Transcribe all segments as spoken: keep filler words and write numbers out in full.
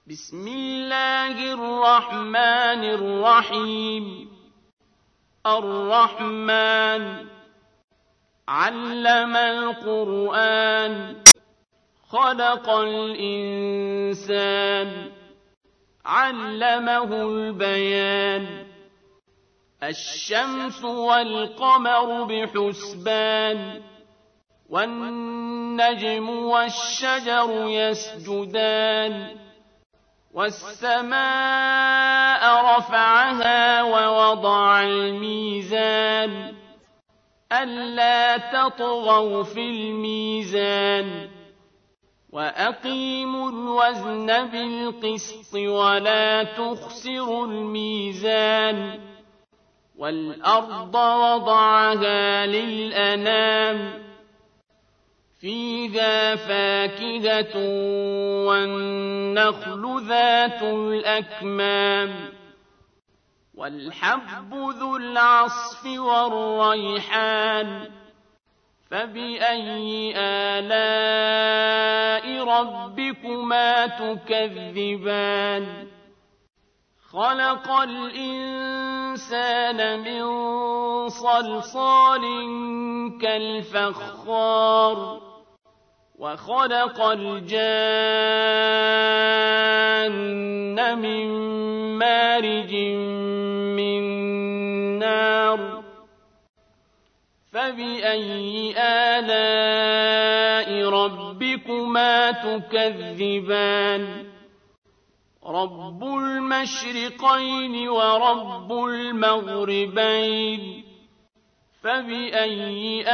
بسم الله الرحمن الرحيم. الرحمن علم القرآن خلق الإنسان علمه البيان. الشمس والقمر بحسبان والنجم والشجر يسجدان. والسماء رفعها ووضع الميزان ألا تطغوا في الميزان وأقيموا الوزن بالقسط ولا تخسروا الميزان. والأرض وضعها للأنام فيها فاكهة والنخل ذات الأكمام والحب ذو العصف والريحان. فبأي آلاء ربكما تكذبان؟ خلق الإنسان من صلصال كالفخار وخلق الجان من مارج من نار. فبأي آلاء ربكما تكذبان؟ رب المشرقين ورب المغربين. فبأي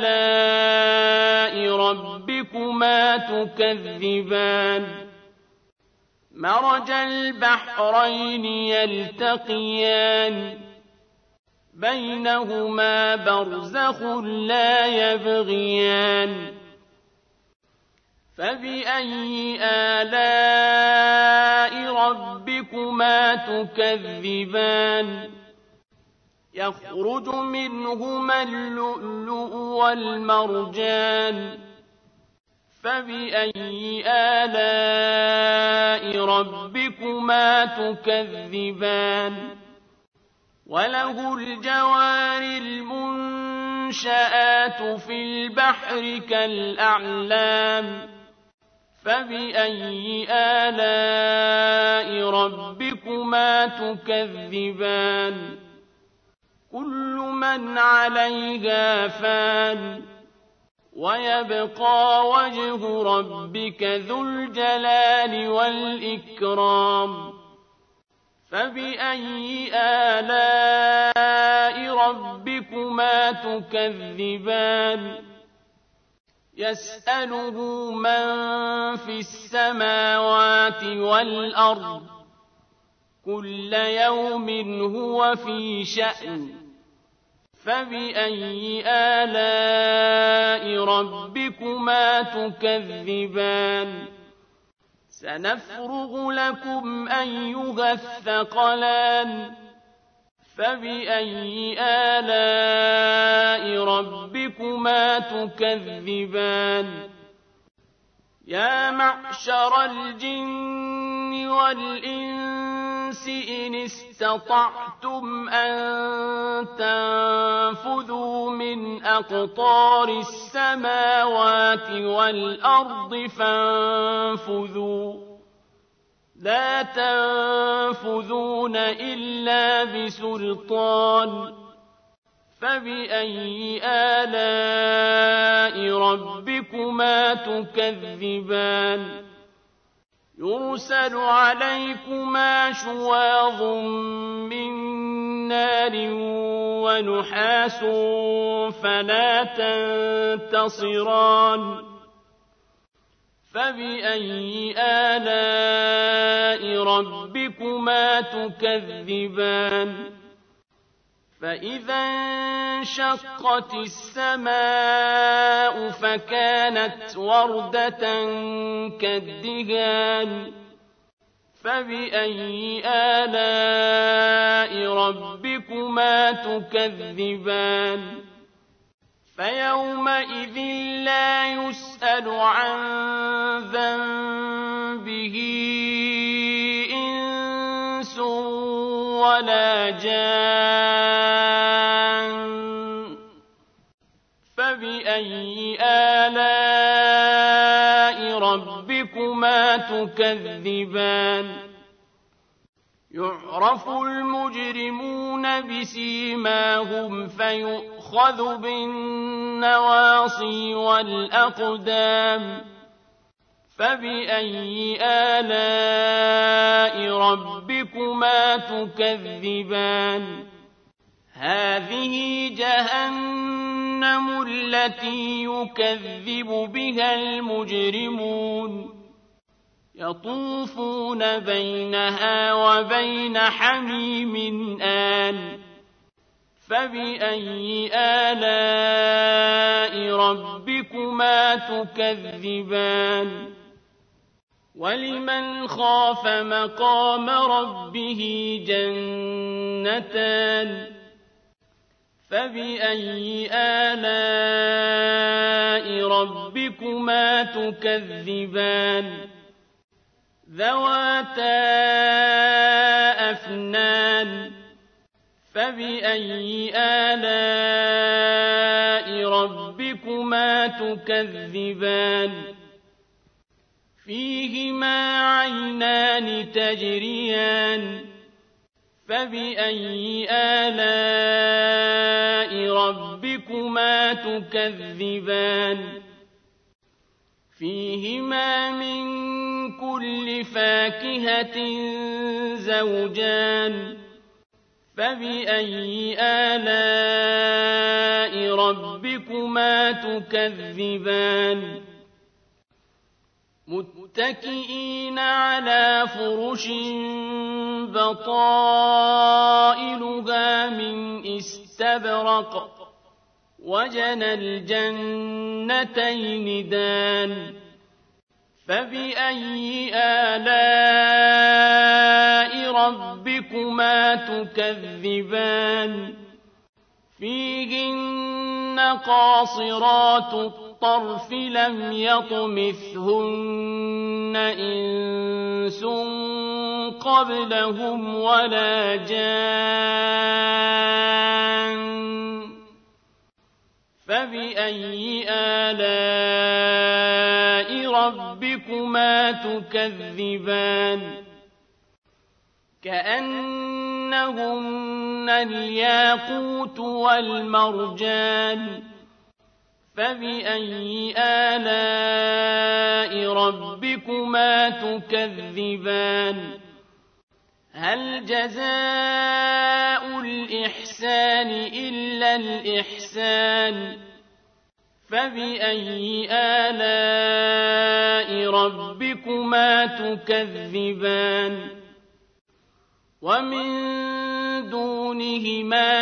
آلاء ربكما تكذبان؟ مرج البحرين يلتقيان بينهما برزخ لا يبغيان. فبأي آلاء ربكما تكذبان؟ يخرج منهما اللؤلؤ والمرجان. فبأي آلاء ربكما تكذبان؟ وله الجوار المنشآت في البحر كالأعلام. فبأي آلاء ربكما تكذبان؟ كل من عليها فان ويبقى وجه ربك ذو الجلال والإكرام. فبأي آلاء ربكما تكذبان؟ يسأله من في السماوات والأرض كل يوم هو في شأن. فبأي آلاء ربكما تكذبان؟ سنفرغ لكم أيها الثقلان. فبأي آلاء ربكما تكذبان؟ يا معشر الجن والإنس إن استطعتم أن تنفذوا من أقطار السماوات والأرض فانفذوا لا تنفذون إلا بسلطان. فبأي آلاء ربكما تكذبان؟ يرسل عليكما شواظ من نار ونحاس فلا تنتصران. فبأي آلاء ربكما تكذبان؟ فإذا انشقت السماء فكانت وردة كالدهان. فبأي آلاء ربكما تكذبان؟ فيومئذ لا يسأل عن ذنبه ولا جان فبأي آلاء ربكما تكذبان يعرف المجرمون بسيماهم فيؤخذ بالنواصي والأقدام فبأي آلاء ربكما تكذبان هذه جهنم التي يكذب بها المجرمون يطوفون بينها وبين حميم آن فبأي آلاء ربكما تكذبان ولمن خاف مقام ربه جنتان فبأي آلاء ربكما تكذبان ذواتا أفنان فبأي آلاء ربكما تكذبان فيهما عينان تجريان فبأي آلاء ربكما تكذبان فيهما من كل فاكهة زوجان فبأي آلاء ربكما تكذبان متكئين على فرش بطائلها من استبرق وجنى الجنتين دان فبأي آلاء ربكما تكذبان فيهن قاصرات الطرف لم يطمثهن إنس قبلهم ولا جان فبأي آلاء ربكما تكذبان كأنهن الياقوت والمرجان فبأي آلاء ربكما تكذبان هل جزاء الإحسان إلا الإحسان فبأي آلاء ربكما تكذبان ومن دونهما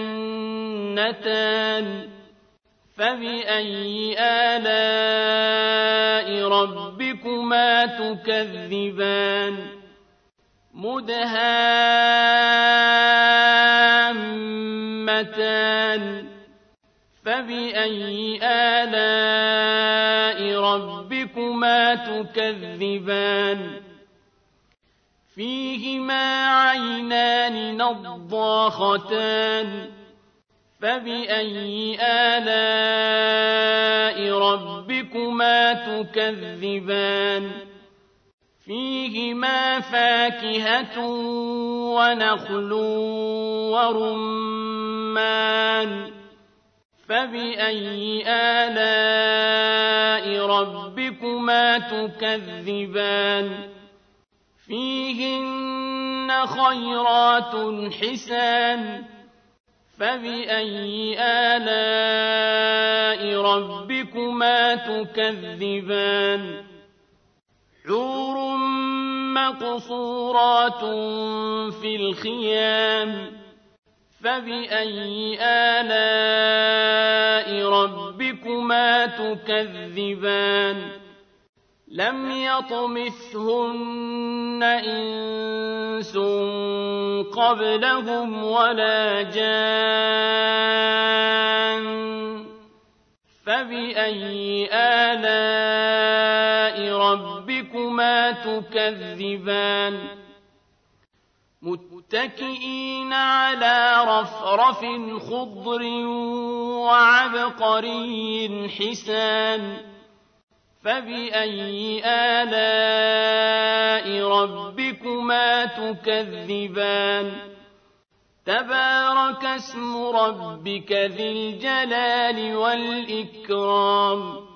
جنتان فبأي آلاء ربكما تكذبان مدهامتان فبأي آلاء ربكما تكذبان فيهما عينان نضاختان فبأي آلاء ربكما تكذبان فيهما فاكهة ونخل ورمان فبأي آلاء ربكما تكذبان فيهن خيرات حسان فبأي آلاء ربكما تكذبان حور مقصورات في الخيام فبأي آلاء ربكما تكذبان لم يطمثهن إنس قبلهم ولا جان فبأي آلاء ربكما تكذبان متكئين على رفرف خضر وعبقري حسان فبأي آلاء ربكما تكذبان تبارك اسم ربك ذي الجلال والإكرام